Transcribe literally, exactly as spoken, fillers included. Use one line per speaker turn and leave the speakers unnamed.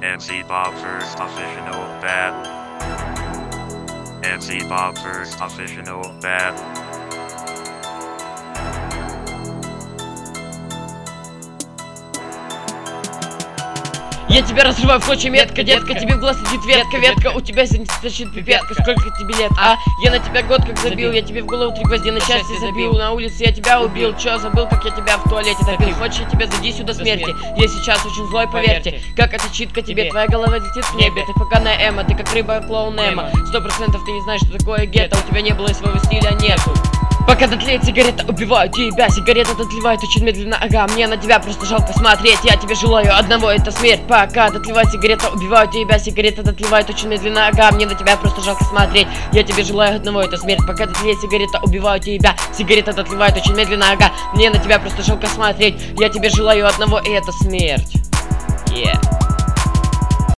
M C Bob First Official Bat. M C Bob First Official Bat.
Я тебя разрываю в клочья, метка, детка, тебе в глаз летит ветка, ветка, у тебя значит пипетка, сколько тебе лет, а? Я на тебя год как забил, я тебе в голову три гвозди на части забил, на улице я тебя убил, чё, забыл, как я тебя в туалете топил, хочешь я тебя зади сюда смерти, я сейчас очень злой, поверьте, как это читка тебе, твоя голова летит в небе, ты поганая Эма, ты как рыба клоун Немо, сто процентов ты не знаешь, что такое гетто, у тебя не было и своего стиля нету. Пока дотлеет сигарета, убиваю тебя. Сигарета дотлевает очень медленно, ага. Мне на тебя просто жалко смотреть. Я тебе желаю одного, это смерть. Пока дотлевает сигарета, убиваю тебя. Сигарета дотлевает очень медленно, ага. Мне на тебя просто жалко смотреть. Я тебе желаю одного, это смерть. Пока дотлеет сигарета, убиваю тебя. Сигарета дотлевает очень медленно, ага. Мне на тебя просто жалко смотреть. Я тебе желаю одного, и это смерть. Yeah.